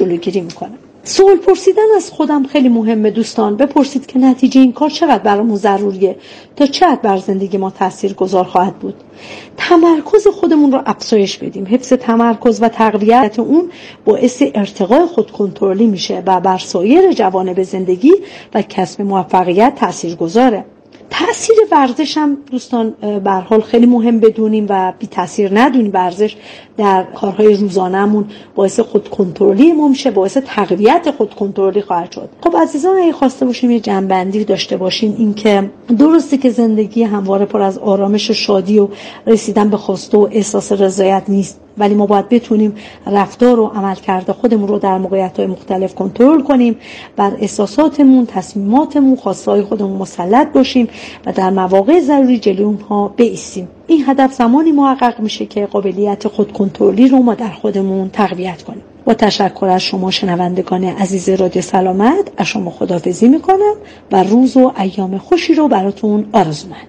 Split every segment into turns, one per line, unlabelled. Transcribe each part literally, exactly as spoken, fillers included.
جلوگیری میکنم. سوال پرسیدن از خودم خیلی مهمه دوستان. بپرسید که نتیجه این کار چقدر برامون ضروریه تا چقدر بر زندگی ما تاثیرگذار خواهد بود. تمرکز خودمون رو افزایش بدیم. حفظ تمرکز و تقویت اون باعث ارتقای خودکنترلی میشه و بر سایر جوانب زندگی و کسب موفقیت تاثیرگذاره. تأثیر ورزش هم دوستان به هر حال خیلی مهم بدونیم و بی تأثیر ندونیم. ورزش در کارهای روزانه‌مون باعث خودکنترلی ما میشه، باعث تقویت خودکنترلی خواهد شد. خب عزیزان، اگه خواسته باشیم یه جنبندی داشته باشیم، این که درسته که زندگی همواره پر از آرامش و شادی و رسیدن به خواسته و احساس رضایت نیست، ولی ما باید بتونیم رفتار و عملکرد خودمون رو در موقعیت‌های مختلف کنترل کنیم، بر احساساتمون، تصمیماتمون، خواسته‌های خودمون مسلط باشیم و در مواقع ضروری جلوی اونها بایستیم. این هدف زمانی محقق میشه که قابلیت خودکنترلی رو ما در خودمون تقویت کنیم. با تشکر از شما شنوندگان عزیز رادیو سلامت، از شما خداحافظی میکنم و روز و ایام خوشی رو براتون آرزومندم.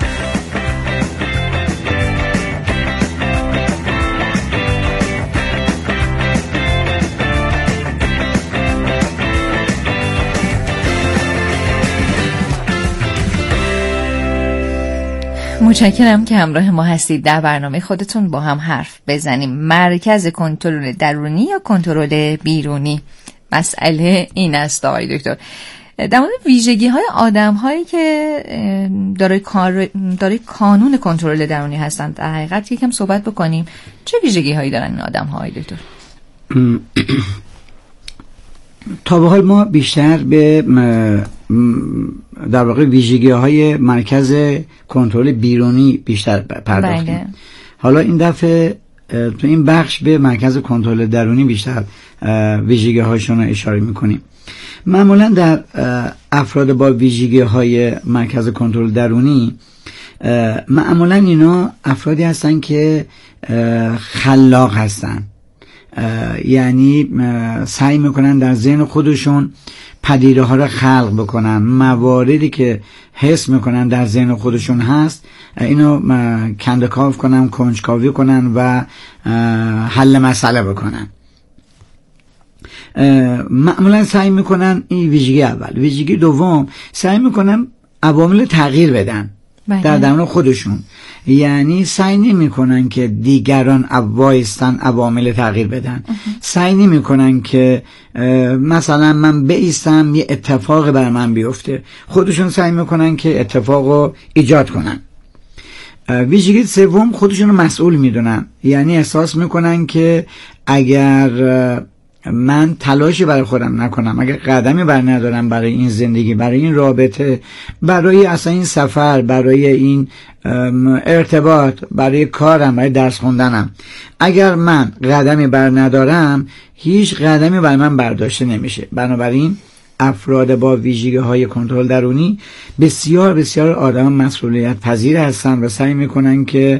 متشکرم که همراه ما هستید. در برنامه خودتون با هم حرف بزنیم. مرکز کنترل درونی یا کنترل بیرونی؟ مسئله این است آقای دکتر. در مورد ویژگی های آدم هایی که دارای کار دارای کانون کنترل درونی هستند در حقیقت یکم صحبت بکنیم. چه ویژگی هایی دارن این آدم های دکتر؟
تا به حال ما بیشتر به در واقع ویژگی های مرکز کنترل بیرونی بیشتر پرداختیم. بله. حالا این دفعه تو این بخش به مرکز کنترل درونی بیشتر ویژگی هاشون رو اشاره میکنیم. معمولا در افراد با ویژگی های مرکز کنترل درونی معمولا اینا افرادی هستن که خلاق هستن، یعنی سعی میکنن در ذهن خودشون پدیده ها رو خلق بکنن، مواردی که حس میکنن در ذهن خودشون هست اینو کندکاو کنن، کنجکاوی کنن و حل مسئله بکنن. معمولا سعی میکنن، این ویژگی اول. ویژگی دوم، سعی میکنن عوامل تغییر بدن بله. در درون خودشون، یعنی سعی نمی کنن که دیگران وایستن عوامل تغییر بدن. سعی نمی کنن که مثلا من بایستم یه اتفاق بر من بیفته، خودشون سعی میکنن که اتفاقو ایجاد کنن. ویژگی سوم، خودشون رو مسئول میدونن، یعنی احساس میکنن که اگر من تلاشی برای خودم نکنم، اگر قدمی بر ندارم برای این زندگی، برای این رابطه، برای اصلا این سفر، برای این ارتباط، برای کارم، برای درس خوندنم، اگر من قدمی بر ندارم هیچ قدمی بر من برداشته نمیشه. بنابراین افراد با ویژگی های کنترل درونی بسیار بسیار آدم مسئولیت پذیر هستن و سعی میکنن که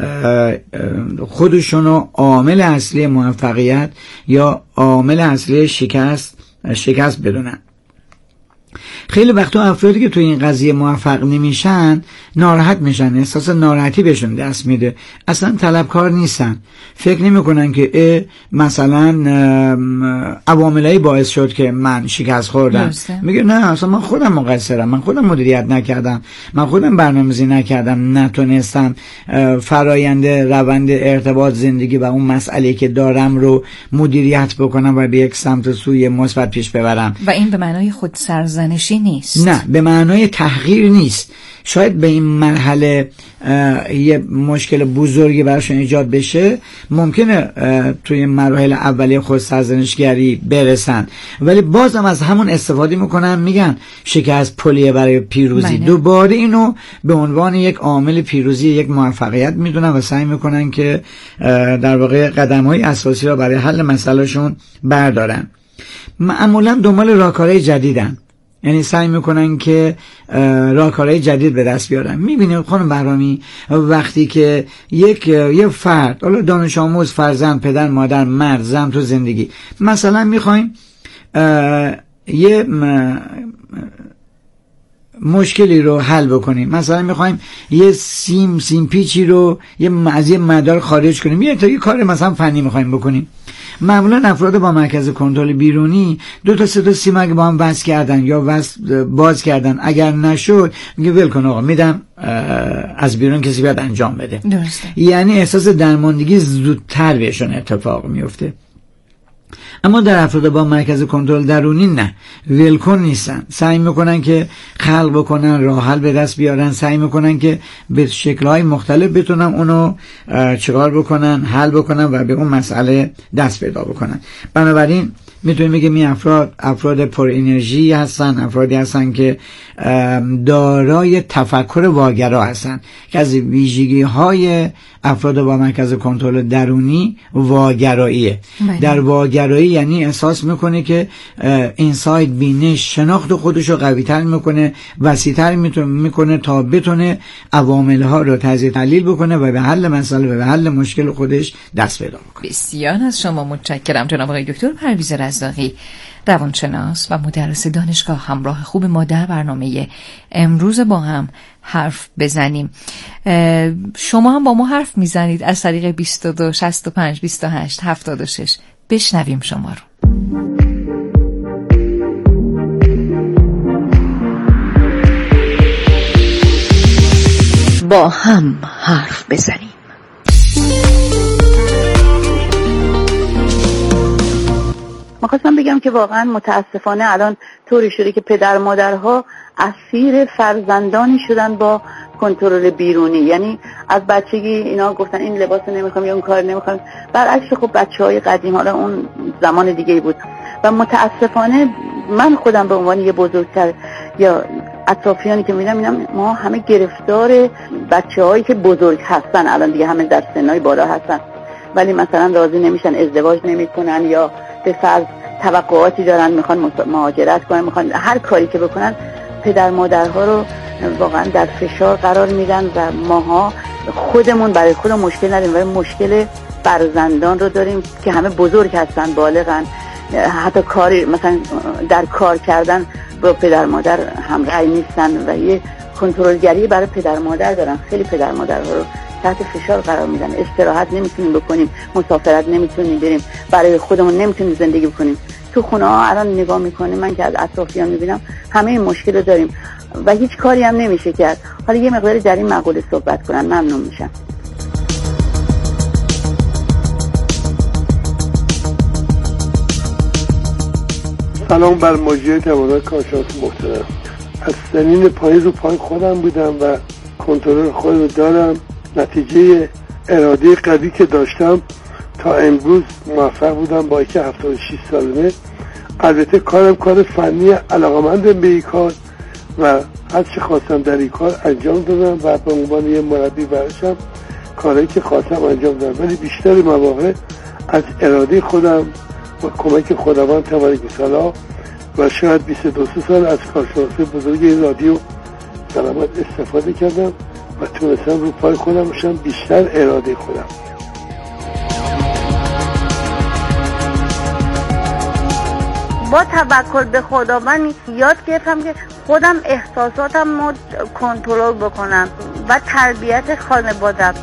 خودشونو عامل اصلی موفقیت یا عامل اصلی شکست شکست بدونن. خیلی وقتا افرادی که تو این قضیه موفق نمیشن ناراحت میشن، احساس ناراحتی بهشون دست میده، اصلا طلبکار نیستن، فکر نمیکنن که مثلا عواملی باعث شد که من شکست خوردم. میگه نه اصلا من خودم مقصرم، من خودم مدیریت نکردم، من خودم برنامه‌ریزی نکردم، نتونستم فرایند روند ارتباط زندگی و اون مسئله که دارم رو مدیریت بکنم و به یک سمت سوی مثبت پیش ببرم.
و این به معنای خود سرزنشی نیست،
نه به معنای تحقیر نیست. شاید به این مرحله یه مشکل بزرگی براشون ایجاد بشه، ممکنه توی مراحل اولیه خود سرزنشگری برسن، ولی بازم از همون استفاده میکنن، میگن شکست پلیه برای پیروزی. بله. دوباره اینو به عنوان یک عامل پیروزی، یک موفقیت میدونن و سعی میکنن که در واقع قدم‌های اساسی رو برای حل مسئلهشون بردارن. معمولا دنبال راهکارهای جدیدن، یعنی سعی میکنن که راهکارهای جدید به دست بیارن. میبینید خانم بهرامی وقتی که یک یه فرد، حالا دانش آموز، فرزند، پدر، مادر، مرد، زن تو زندگی، مثلا میخوایم یه مشکلی رو حل بکنیم، مثلا میخوایم یه سیم سیم پیچی رو یه از یه مدار خارج کنیم، یه تا یه کار مثلا فنی میخوایم بکنیم، معمولا افراد با مرکز کنترل بیرونی دو تا سه تا سیم اگه با هم وصل کردن یا وصل باز کردن، اگر نشد میگه ول کن آقا میدم از بیرون کسی بیاد انجام بده.
درسته.
یعنی احساس درماندگی زودتر بهشون اتفاق میفته. اما در افراد با مرکز کنترل درونی نه، ولکن نیستن، سعی میکنن که خلق بکنن، راه حل به دست بیارن، سعی میکنن که به شکل‌های مختلف بتونن اونو چیکار بکنن، حل بکنن و به اون مسئله دست پیدا بکنن. بنابراین میتونیم بگیم این افراد افراد پر انرژی هستن، افرادی هستن که دارای تفکر واگرا هستن، که از ویژگی های افراد با مرکز کنترل درونی واگراییه. در واگرایی یعنی احساس میکنه که اینسایت، بینش، شناخت خودش رو قوی تر میکنه، وسیع تر میکنه تا بتونه عوامل ها رو تجزیه تحلیل بکنه و به حل مسئله و به حل مشکل خودش دست پیدا بکنه.
بسیار از شما متشکرم جناب آقای دکتر پرویز رزاقی، روانشناس و مدرس دانشگاه، همراه خوب ما در برنامه امروز با هم حرف بزنیم. شما هم با ما حرف میزنید از طریق بیست و دو شصت و پنج بیست و هشت هفتاد و شش. بشنویم شما رو. با هم حرف بزنیم.
می‌خواستم بگم که واقعا متاسفانه الان طوری شده که پدر مادرها اسیر فرزندانی شدن با کنترل بیرونی. یعنی از بچگی اینا گفتن این لباس نمیخوام یا اون کار نمیخوام، برعکس خب بچهای قدیم، حالا اون زمان دیگه بود و متاسفانه من خودم به عنوان یه بزرگتر یا اطرافیانی که میبینم اینا ما همه گرفتار بچه‌هایی که بزرگ هستن، الان دیگه همه در سنای بالا هستن ولی مثلا راضی نمیشن، ازدواج نمیکنن یا به فرض توقعاتی دارن، میخوان مهاجرت کنن، میخوان هر کاری که بکنن پدر مادرها رو واقعا در فشار قرار میدن و ماها خودمون برای خود مشکل نداریم ولی مشکل فرزندان رو داریم که همه بزرگ هستن، بالغن، حتی کاری مثلا در کار کردن با پدر مادر هم رأی نیستن و یه کنترلگری برای پدر مادر دارن. خیلی پدر مادرها رو تحت فشار قرار میدن، استراحت نمیتونیم بکنیم، مسافرت نمیتونیم بریم، برای خودمون نمیتونیم زندگی بکنیم. تو خونه ها الان نگاه میکنیم، من که از اطرافیان میبینم همه این مشکل رو داریم و هیچ کاری هم نمیشه کرد. حالا یه مقداری در این مقوله صحبت کنن ممنون میشم.
سلام بر مجری تمام کارشناس محترم. از سنین پایین رو پای خودم بودم و کنترل خودم رو دارم. نتیجه اراده قوی که داشتم تا امروز موفق بودم با اینکه هفتاد و شش سالمه. البته کارم کار فنی، علاقه‌مندم به این کار و هر چی خواستم در این کار انجام دادم و به عنوان یه مربی برشم کاری که خواستم انجام دادم، ولی بیشتر مواقع از اراده خودم و کمک خداوند تبارک تعالی و شاید بیست و دو سال از کارشناسی بزرگ این رادیو سلامت استفاده کردم و تونستم رو پای خودم باشم، بیشتر اراده خودم.
با توکل به خدا من یاد گرفتم که خودم احساساتم رو کنترل بکنم و تربیت خانواده‌ام.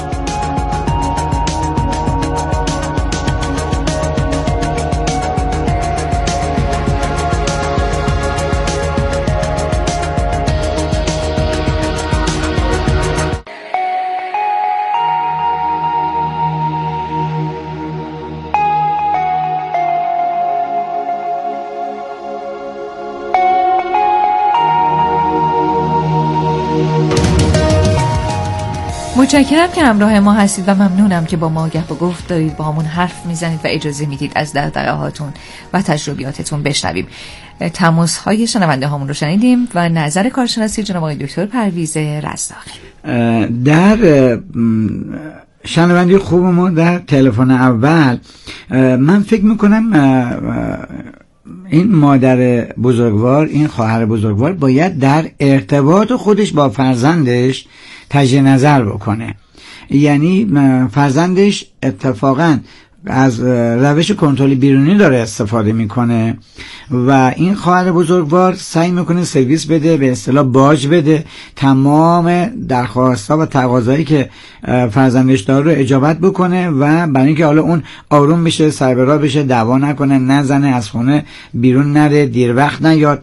متشکرم که همراه ما هستید و ممنونم که با ما گپ و گفت دارید، با همون حرف میزنید و اجازه میدید از دغدغه هاتون و تجربیاتتون بشنویم. تماس های شنونده هامون رو شنیدیم و نظر کارشناسی جناب آقای دکتر پرویز رزاقی.
در شنوندی خوب ما در تلفن اول من فکر میکنم این مادر بزرگوار، این خواهر بزرگوار باید در ارتباط خودش با فرزندش تجدید نظر بکنه. یعنی فرزندش اتفاقاً از روش کنترل بیرونی داره استفاده میکنه و این خواهر بزرگوار سعی میکنه سرویس بده، به اصطلاح باج بده، تمام درخواست‌ها و تقاضایی که فرزندش داره رو اجابت بکنه و برای اینکه حالا اون آروم بشه، سر به راه بشه، دعوا نکنه، نزنه، از خونه بیرون نره، دیر وقت نیاد.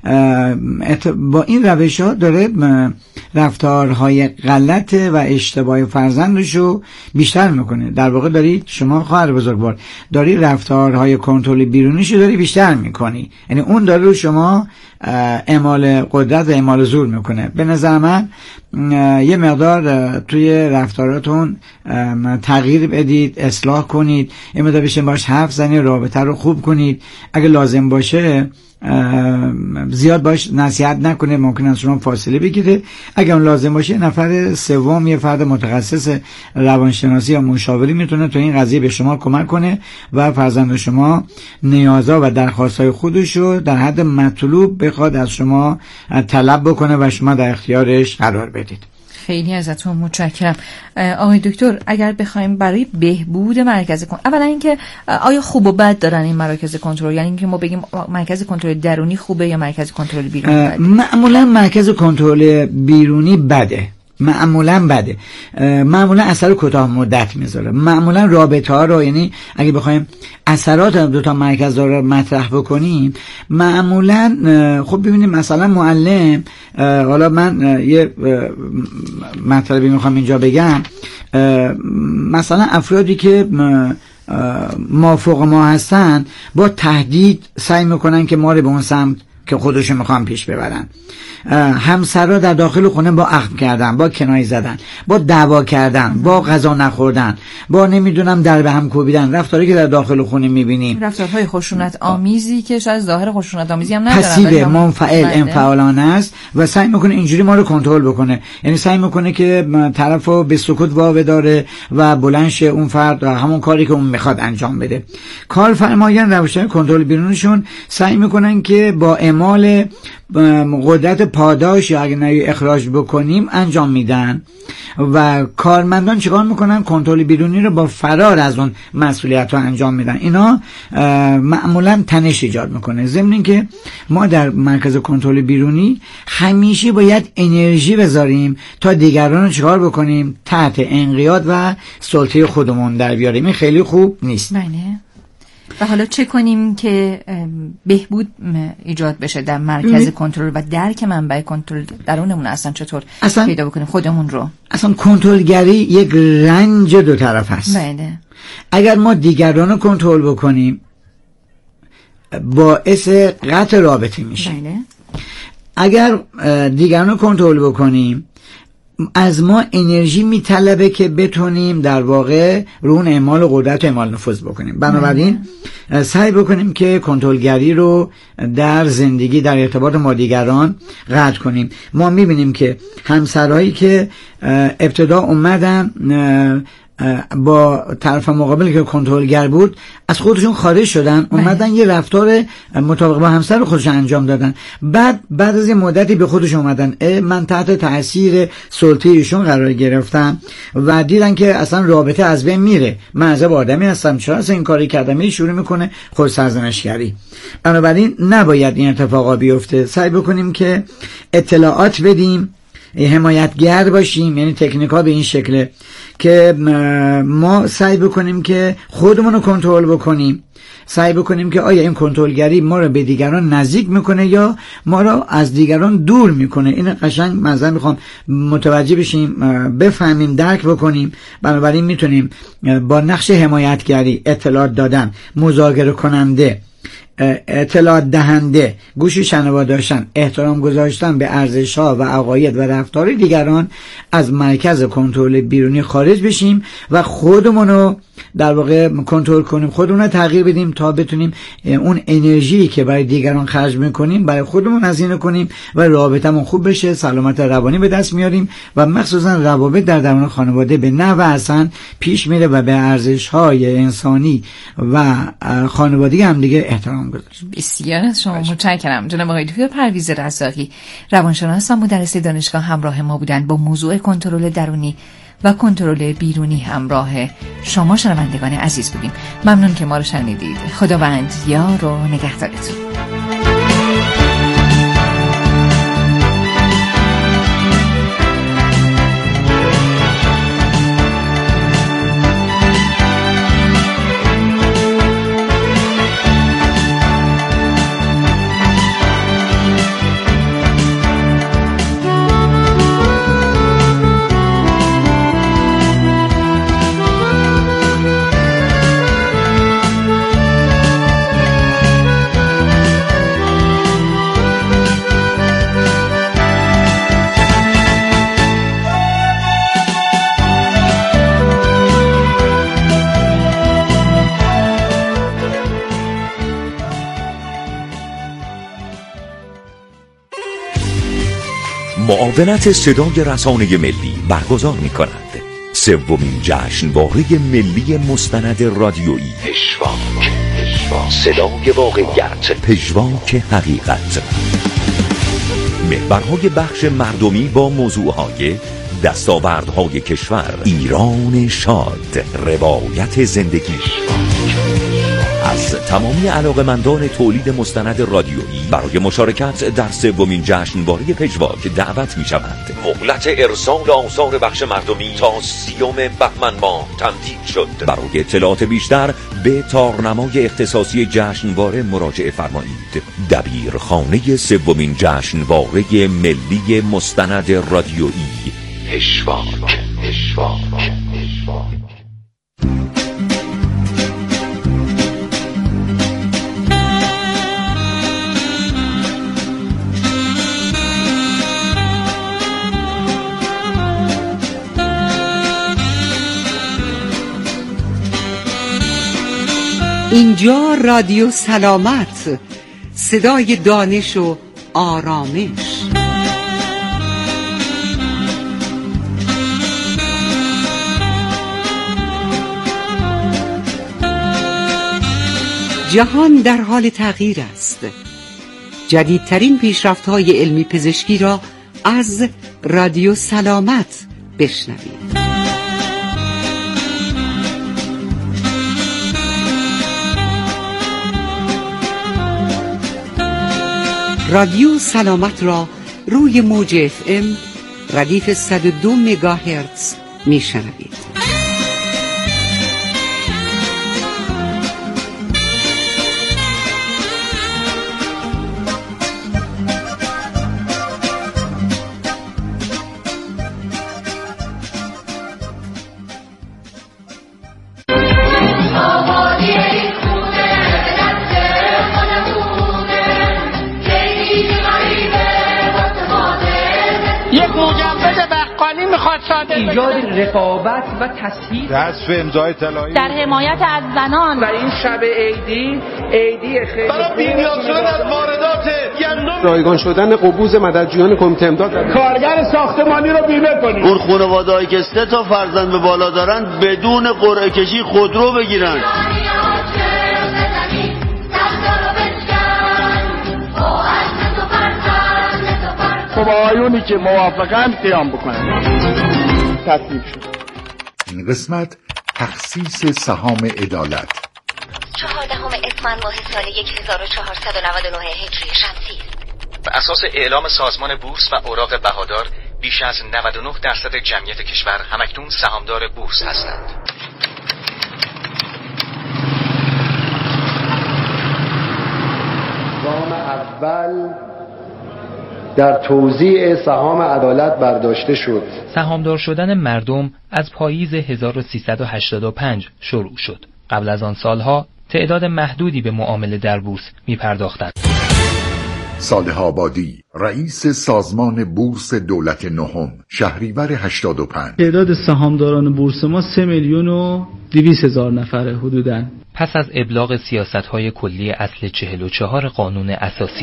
با این روش ها داره رفتارهای غلط و اشتباه فرزندش رو بیشتر میکنه. در واقع داری شما خواهر بزرگوار داری رفتارهای کنترل بیرونیش رو داری بیشتر میکنی، یعنی اون داره رو شما اعمال قدرت و اعمال زور میکنه. به نظر من یه مقدار توی رفتاراتون تغییر بدید، اصلاح کنید، یه مقدار بشه باش حرف زنید، رابطه رو خوب کنید. اگه لازم باشه زیاد باش نصیحت نکنه، ممکن است شما فاصله بگیره. اگر اون لازم باشه نفر سوم، یه فرد متخصص روانشناسی یا مشاوری میتونه تو این قضیه به شما کمک کنه و فرزند شما نیازها و درخواستهای خودش رو در حد مطلوب بخواد از شما طلب بکنه و شما در اختیارش قرار بدید.
خیلی ازتون متشکرم. آقای دکتر، اگر بخوایم برای بهبود مرکز کنترل، اولا اینکه آیا خوب و بد دارن این مراکز کنترل، یعنی اینکه ما بگیم مرکز کنترل درونی خوبه یا مرکز کنترل بیرونی بده؟
معمولا مرکز کنترل بیرونی بده، معمولا بده، معمولا اثر کوتاه مدت میذاره. معمولا رابطه ها رو، یعنی اگه بخوایم اثرات دو تا مرکز رو مطرح بکنیم، معمولا خب ببینیم مثلا معلم، حالا من یه مطلبی میخوام اینجا بگم، مثلا افرادی که موافق ما هستن با تهدید سعی میکنن که ما رو به اون سمت که خودشون میخوان پیش ببرن. همسرها در داخل خونه با اخم کردن، با کنایه زدن، با دعوا کردن، با غذا نخوردن، با نمیدونم در به هم کوبیدن، رفتاری که در داخل خونه میبینیم،
رفتارهای خشونت آمیزی که شاید ظاهر خشونت آمیزی هم ندارن،
پسیو منفعل انفعالانه است و سعی میکنه اینجوری ما رو کنترل بکنه. یعنی سعی میکنه که طرفو به سکوت واوداره و بلندش اون فرد همون کاری که اون میخواد انجام بده. کارفرمایان روش‌های کنترل بیرونشون سعی میکنن که با اعمال قدرت پاداش یا اگه نه اخراج بکنیم انجام میدن و کارمندان چیکار میکنن؟ کنترل بیرونی رو با فرار از اون مسئولیت رو انجام میدن. اینا معمولا تنش ایجاد میکنه. ضمن اینکه ما در مرکز کنترل بیرونی همیشه باید انرژی بذاریم تا دیگران رو چیکار بکنیم؟ تحت انقیاد و سلطه خودمون در بیاریم. این خیلی خوب نیست.
بله. و حالا چه کنیم که بهبود ایجاد بشه در مرکز کنترل و درک منبع کنترل درونمون اصلا چطور اصلا پیدا بکنیم خودمون رو؟
اصلا کنترلگری یک رنج دو طرف هست.
بله.
اگر ما دیگران رو کنترل بکنیم باعث قطع رابطه میشه.
بله.
اگر دیگران رو کنترل بکنیم از ما انرژی میطلبه که بتونیم در واقع رو اون اعمال قدرت و اعمال نفوذ بکنیم. بنابراین سعی بکنیم که کنترلگری رو در زندگی، در ارتباط ما دیگران قطع کنیم. ما میبینیم که همسرهایی که ابتدا اومدن با طرف مقابل که کنترلگر بود از خودشون خارج شدن، اومدن یه رفتار مطابق با همسر خودشون انجام دادن. بعد بعد از یه مدتی به خودشون اومدن من تحت تاثیر سلطه ایشون قرار گرفتم و دیدن که اصلا رابطه از بین میره. من عجب آدمی هستم، چرا اصلا این کاری کردم؟ شروع میکنه خود سرزنشگری. بنابراین نباید این اتفاقا بیفته. سعی بکنیم که اطلاعات بدیم، حمایتگر باشیم. یعنی تکنیک‌ها به این شکله که ما سعی بکنیم که خودمون رو کنترل بکنیم، سعی بکنیم که آیا این کنترلگری ما رو به دیگران نزدیک میکنه یا ما رو از دیگران دور میکنه. این قشنگ مثلا میخوام متوجه بشیم، بفهمیم، درک بکنیم. بنابراین میتونیم با نقش حمایتگری، اطلاعات دادن، مذاکره کننده، اطلاعات دهنده، گوش شنوا داشتن، احترام گذاشتن به ارزش‌ها و عقاید و رفتار دیگران از مرکز کنترل بیرونی خارج بشیم و خودمون رو در واقع کنترل کنیم، خودمون رو تغییر بدیم تا بتونیم اون انرژی که برای دیگران خرج میکنیم برای خودمون هزینه کنیم و رابطمون خوب بشه، سلامت روانی به دست میاریم و مخصوصا روابط در درون خانواده به نحو احسن پیش میره و به ارزش‌های انسانی و خانوادگی هم دیگه احترام گذاشت.
بسیار از شما متشکرم. جناب آقای دکتر پرویز رزاقی، روانشناس و مدرس دانشگاه، همراه ما بودند با موضوع کنترل درونی و کنترل بیرونی. همراه شما شنوندگان عزیز بودیم. ممنون که ما رو شنیدید. خداوند یار و نگهدارتون.
معاونت صدای رسانه ملی برگزار می کند. سومین جشنواره ملی مستند رادیویی پژواک، صدای واقعیت، پژواک حقیقت. محورهای بخش مردمی با موضوعهای دستاوردهای کشور، ایران شاد، روایت زندگی. از تمامی علاقمندان تولید مستند رادیویی برای مشارکت در سومین جشنواره پژواک دعوت می شوند. مهلت ارسال آثار بخش مردمی تا سیوم بهمن ماه تمدید شد. برای اطلاعات بیشتر به تارنمای اختصاصی جشنواره مراجعه فرمایید. دبیرخانه سومین جشنواره ملی مستند رادیویی پژواک. پژواک.
اینجا رادیو سلامت، صدای دانش و آرامش. جهان در حال تغییر است. جدیدترین پیشرفت‌های علمی پزشکی را از رادیو سلامت بشنوید. رادیو سلامت را روی موج اف ام ردیف صد و دو مگاهرتز میشنوید.
ایجاد رقابت و تسهیل
حذف امضای طلایی
در حمایت از زنان
و این شب عیدی عیدی خیلی
برای بی‌نیاز شدن از واردات گندم،
رایگان شدن قبوز مددجویان کمیته امداد،
کارگر ساختمانی رو بیمه کنید.
اون خانواده‌ای که سه تا فرزند به بالا دارن بدون قرعه کشی خودرو بگیرن.
خب آیونی که موافقن قیام بکنن. تصویب شد.
این قسمت تخصیص سهام عدالت
چهاردهم اسفند ماه سال هزار و چهارصد و نود و نه هجری شمسی است.
بر اساس اعلام سازمان بورس و اوراق بهادار بیش از نود و نه درصد جمعیت کشور همکنون سهامدار بورس هستند.
گام اول در توزیع سهام عدالت برداشته شد.
سهامدار شدن مردم از پاییز هزار و سیصد و هشتاد و پنج شروع شد. قبل از آن سالها تعداد محدودی به معامله در بورس می پرداختند.
صالح آبادی، رئیس سازمان بورس دولت نهم، شهریور هشتاد و پنج.
تعداد سهامداران بورس ما سه میلیون و دویست هزار نفره حدوداً.
پس از ابلاغ سیاست‌های کلی اصل چهل و چهار قانون اساسی.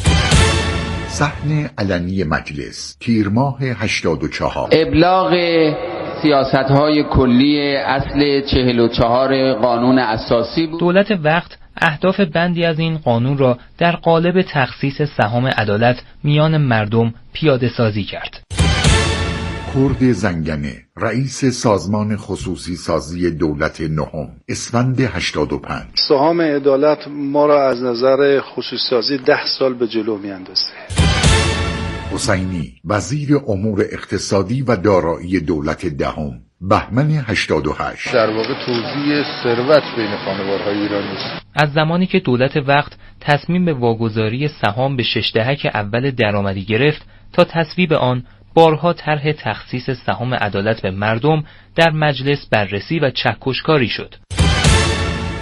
صحن علنی مجلس، تیر ماه هشتاد و چهار.
ابلاغ سیاست‌های کلی اصل چهل و چهار قانون اساسی بود.
دولت وقت اهداف بندی از این قانون را در قالب تخصیص سهام عدالت میان مردم پیاده سازی کرد.
کرد زنگنه، رئیس سازمان خصوصی سازی دولت نهم، اسفند هشتاد و پنج.
سهام عدالت ما را از نظر خصوصی سازی ده سال به جلو می اندازه.
حسینی، وزیر امور اقتصادی و دارایی دولت دهم، بهمن هشتاد و هشت.
در واقع توزیع ثروت بین خانوارهای ایرانی است.
از زمانی که دولت وقت تصمیم به واگذاری سهام به شش دهک اول درآمدی گرفت تا تصویب آن، بارها طرح تخصیص سهام عدالت به مردم در مجلس بررسی و چکشکاری شد.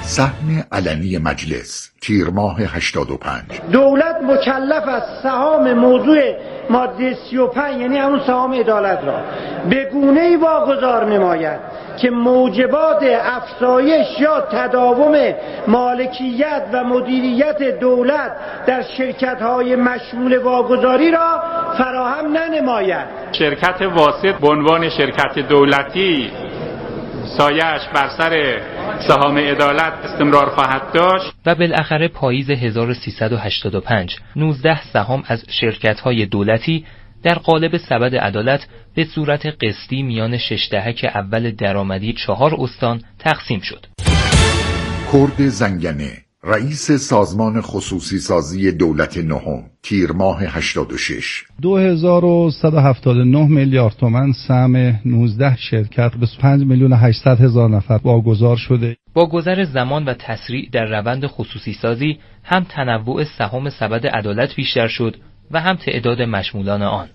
سهم علنی مجلس تیر ماه هشتاد و پنج.
دولت مکلف است سهام موضوع ماده سی و پنج یعنی همون سهام عدالت را به گونه‌ای واگذار نماید که موجبات افزایش یا تداوم مالکیت و مدیریت دولت در شرکت‌های مشمول واگذاری را فراهم ننماید.
شرکت واسط به عنوان شرکت دولتی سایش بر سر سهام عدالت استمرار خواهد داشت.
و بالاخره پاییز هزار و سیصد و هشتاد و پنج نوزده سهام از شرکت‌های دولتی در قالب سبد عدالت به صورت قسطی میان شش دهک اول درآمدی چهار استان تقسیم شد.
کرد زنگنه رئیس سازمان خصوصی سازی دولت نهم تیر ماه هشتاد و شش.
دو هزار و صد و هفتاد و نه میلیارد تومان سهم نوزده شرکت به پنج میلیون و هشتصد هزار نفر واگذار شده.
با گذر زمان و تسریع در روند خصوصی سازی هم تنوع سهام سبد عدالت بیشتر شد و هم تعداد مشمولان آن.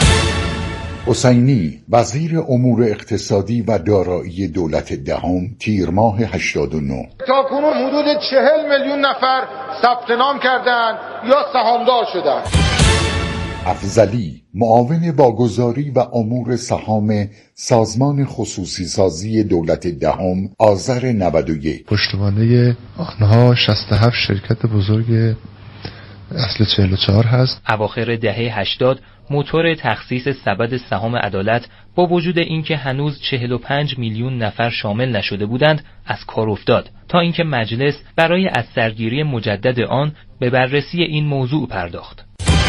حسینی وزیر امور اقتصادی و دارایی دولت دهم تیر ماه هشتاد و نه.
تاکنون حدود چهل میلیون نفر ثبت نام کردند یا سهامدار شدند.
افضلی معاون واگذاری و امور سهام سازمان خصوصی سازی دولت دهم آذر نود و یک.
پشتوانه آنها شصت و هفت شرکت بزرگ اصل چهل و چهار هست.
اواخر دهه هشتاد موتور تخصیص سبد سهام عدالت با وجود اینکه هنوز چهل و پنج میلیون نفر شامل نشده بودند از کار افتاد تا اینکه مجلس برای از سرگیری مجدد آن به بررسی این موضوع پرداخت.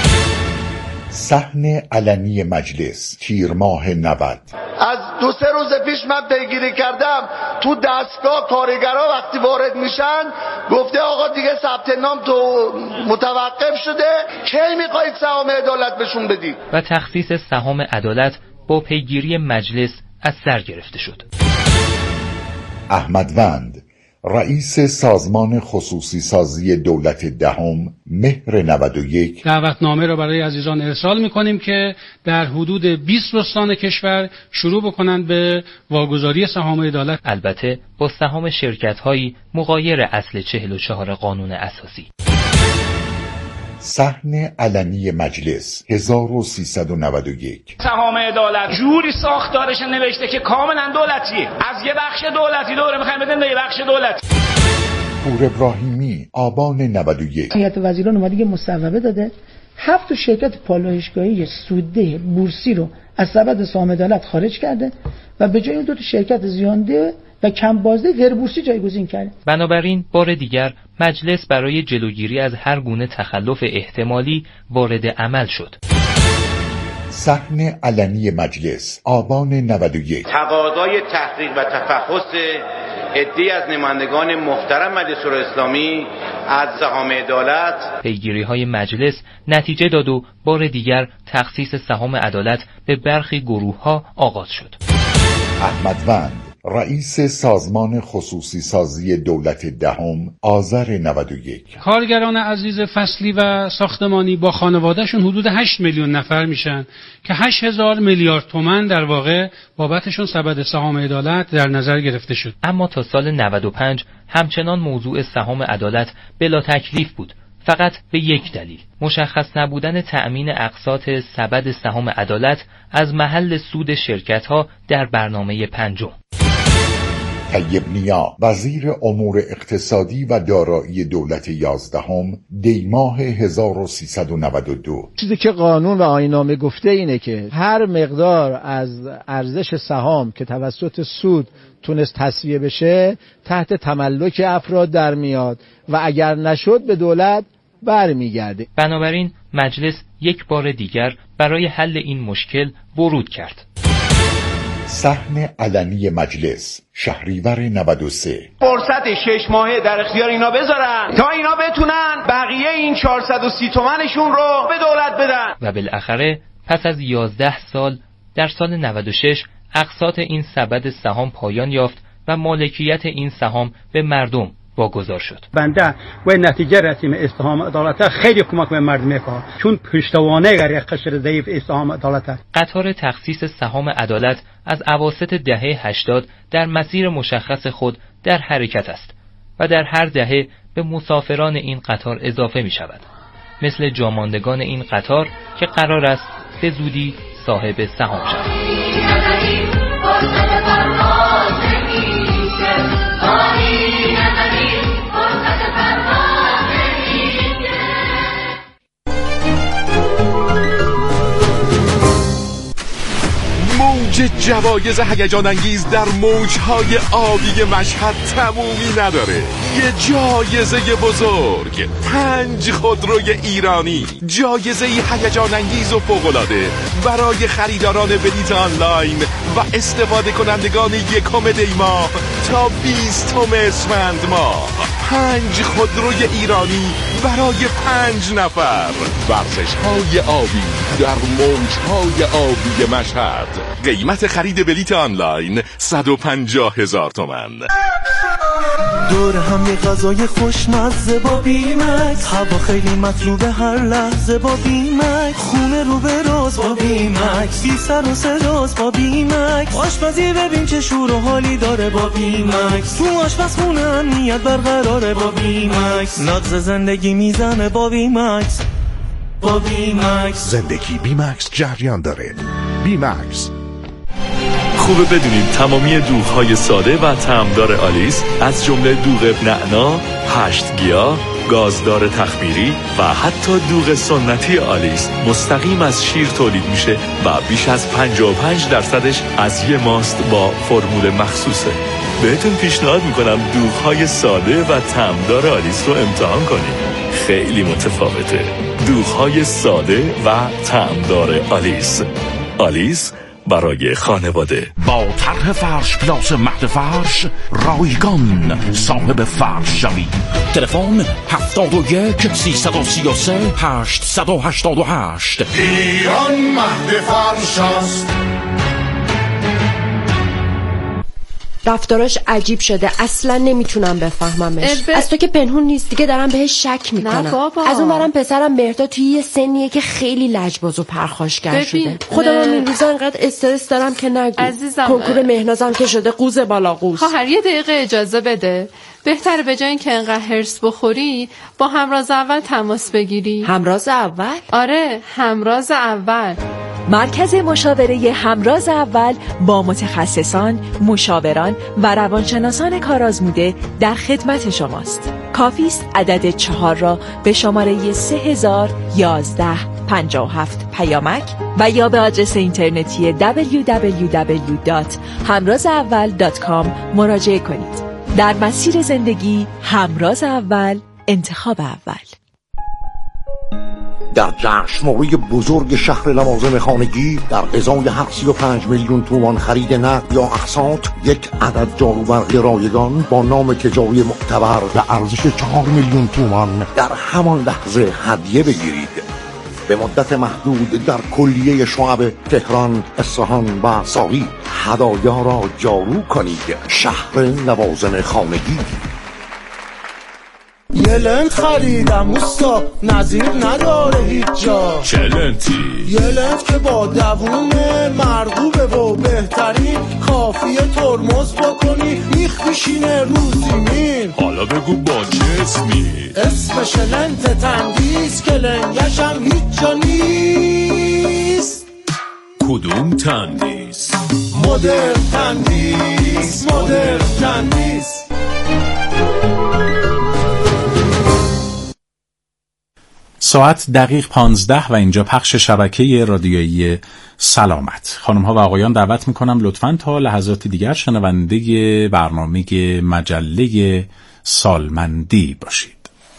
صحن علنی مجلس تیر ماه نود.
از دو سه روز پیش من پیگیری کردم تو دستگاه کارگرها وقتی وارد میشن گفته آقا دیگه ثبت نام تو متوقف شده، کی میخواید سهام عدالت بهشون بدید؟
و تخصیص سهام عدالت با پیگیری مجلس از سر گرفته شد.
احمد وند رئیس سازمان خصوصی سازی دولت دهم مهر نود و یک.
دعوتنامه را برای عزیزان ارسال می‌کنیم که در حدود بیست استان کشور شروع بکنند به واگذاری سهام عدالت،
البته با سهام شرکت‌هایی مغایر اصل چهل و چهار قانون اساسی.
صحن علنی مجلس هزار و سیصد و نود و یک.
سهام عدالت جوری ساختارش نوشته که کاملا دولتیه، از یه بخش دولتی دوره میخوایم بدیم به یه بخش دولتی.
پور ابراهیمی آبان نود و یک.
هیئت وزیران اومده که مصوبه داده هفت شرکت پالایشگاهی سودده بورسی رو از سبد سهام عدالت خارج کرده و به جای اون دو تا شرکت زیانده و کم بازده غیر بورسی جایگزین کرده.
بنابراین بار دیگر مجلس برای جلوگیری از هر گونه تخلف احتمالی وارد عمل شد.
صحن علنی مجلس آبان نود و یک.
تقاضای تحقیق و تفحص عده‌ای از نمایندگان محترم مجلس اسلامی از سهام عدالت.
پیگیری‌های مجلس نتیجه داد و بار دیگر تخصیص سهام عدالت به برخی گروه‌ها آغاز شد.
احمد وند رئیس سازمان خصوصی سازی دولت دهم آذر نود و یک.
کارگران عزیز فصلی و ساختمانی با خانوادهشون حدود هشت میلیون نفر میشن که هشت هزار میلیارد تومان در واقع بابتشون سبد سهام عدالت در نظر گرفته شد.
اما تا سال نود و پنج همچنان موضوع سهام عدالت بلا تکلیف بود، فقط به یک دلیل: مشخص نبودن تأمین اقساط سبد سهام عدالت از محل سود شرکت‌ها در برنامه پنجم.
طیب نیا وزیر امور اقتصادی و دارایی دولت یازدهم دیماه هزار و سیصد و نود و دو.
چیزی که قانون و آیین‌نامه گفته اینه که هر مقدار از ارزش سهام که توسط سود تونست تسویه بشه تحت تملک افراد در میاد و اگر نشد به دولت برمیگرده.
بنابراین مجلس یک بار دیگر برای حل این مشکل ورود کرد.
صحن علنی مجلس شهریور نود و سه.
فرصت شش ماهه در اختیار اینا بذارن تا اینا بتونن بقیه این چهارصد و سی تومنشون رو به دولت بدن.
و بالاخره پس از یازده سال در سال نود و شش اقساط این سبد سهام پایان یافت و مالکیت این سهام به مردم واگذار شد.
بنده و نتیجه رسیم سهام عدالت خیلی کمک به مردم میکنه، چون پشتوانه گر قشر ضعیف سهام عدالت.
قطار تخصیص سهام عدالت از اواسط دهه هشتاد در مسیر مشخص خود در حرکت است. و در هر دهه به مسافران این قطار اضافه می شود. مثل جاماندگان این قطار که قرار است به زودی صاحب سهام شوند.
موج جوایز هیجان انگیز در موجهای آبی مشهد تمومی نداره. یه جایزه بزرگ، پنج خودروی ایرانی، جایزه هیجان انگیز و فوق‌العاده برای خریداران بلیط آنلاین و استفاده کنندگان یکم دی ماه تا بیستم اسفند ماه. پنج خودروی ایرانی برای پنج نفر. ورزش‌های آبی در موجهای آبی مشهد. قیمت خرید بلیط آنلاین صد و پنجاه هزار تومان.
دور هم یه غذای خوشمزه با بیمکس، هوا خیلی مطلوبه هر لحظه با بیمکس، خونه رو به راز با بیمکس، بی سر و صداست با بیمکس، آشپزی ببین چه شور و حالی داره با بیمکس، تو آشپزخونه امنیت برقراره با بیمکس، نغز زندگی میزنه با بیمکس. با بیمکس
زندگی بیمکس جریان داره. بیمکس.
خوبه بدونید تمامی دوغ‌های ساده و طعمدار آلیس از جمله دوغ نعنا، هشت گیاه، گازدار تخمیری و حتی دوغ سنتی آلیس مستقیم از شیر تولید میشه و بیش از پنجاه و پنج درصدش از یه ماست با فرمول مخصوصه. بهتون پیشنهاد میکنم دوغ‌های ساده و طعمدار آلیس رو امتحان کنید. خیلی متفاوته. دوغ‌های ساده و طعمدار آلیس. آلیس برای خانواده.
با طرح فرش پلاس مهد فرش رایگان صاحب فرش شوید. تلفن هفتاد و یک سیصد و سی و سه هشتصد و هشتاد و هشت.
ایران مهد فرش است.
رفتاراش عجیب شده، اصلا نمیتونم بفهممش. الب... از تو که پنهون نیست دیگه، دارم بهش شک میکنم. نه بابا. از اون برم پسرم مهرداد توی یه سنیه که خیلی لجباز و پرخاشگر شده. خودم این روزا انقدر استرس دارم که نگو.
عزیزم
کنکور مهنازم که شده قوز بالا قوز.
خواهر یه دقیقه اجازه بده. بهتره به جای اینکه انقدر هرس بخوری با همراز اول تماس بگیری.
همراز اول؟
آره، همراز اول.
مرکز مشاوره همراز اول با متخصصان، مشاوران و روانشناسان کارآزموده در خدمت شماست. کافی است عدد چهار را به شماره سه هزار و یازده پنجاه و هفت پیامک و یا به آدرس اینترنتی دبلیو دبلیو دبلیو دات همراز اول دات کام مراجعه کنید. در مسیر زندگی همراز اول، انتخاب اول.
در جشنواره بزرگ شهر لوازم خانگی در ازای هفتصد و پنج میلیون تومان خرید نقد یا اقساط، یک عدد جاروبرق رایگان با نام تجاری معتبر به ارزش چهار میلیون تومان در همان لحظه هدیه بگیرید. به مدت محدود در کلیه شعب تهران، اصفهان و ساری هدایا را جارو کنید. شهر لوازم خانگی.
یه لنت خریدم اوستا، نظیر نداره هیچ جا.
چه لنتی؟
یه لنت که با دووم مرغوبه و بهترین، کافیه ترمز بکنی میخ میشینه رو زمین.
حالا بگو با چه اسمی؟
اسمش لنت تندیس که لنگشم هیچ جا نیست.
کدوم تندیس؟
مدرن تندیس، مدرن تندیس.
ساعت دقیق پانزده و اینجا پخش شبکه رادیویی سلامت. خانم ها و آقایان دعوت میکنم لطفاً تا لحظات دیگر شنونده برنامه مجله سالمندی باشید.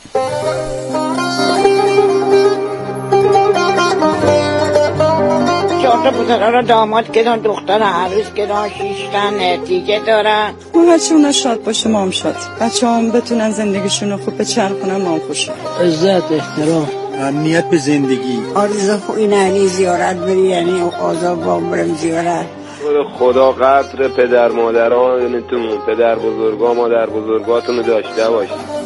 چهار تا پسرها را داماد کردن، دختر عروس کردن، شیشتن دیگه دارن.
اون بچه اونا شاد باشه، ما هم شاد. بچه هم بتونن زندگیشون رو خوب بچرخونن، ما هم خوشیم.
عزت، احترام،
امنیت به زندگی.
آرزو خوی نهی زیارت بری، یعنی آزاد با برم زیارت.
خدا قدر پدر مادرانتون، پدر بزرگا مادر بزرگاتون رو داشته باشید.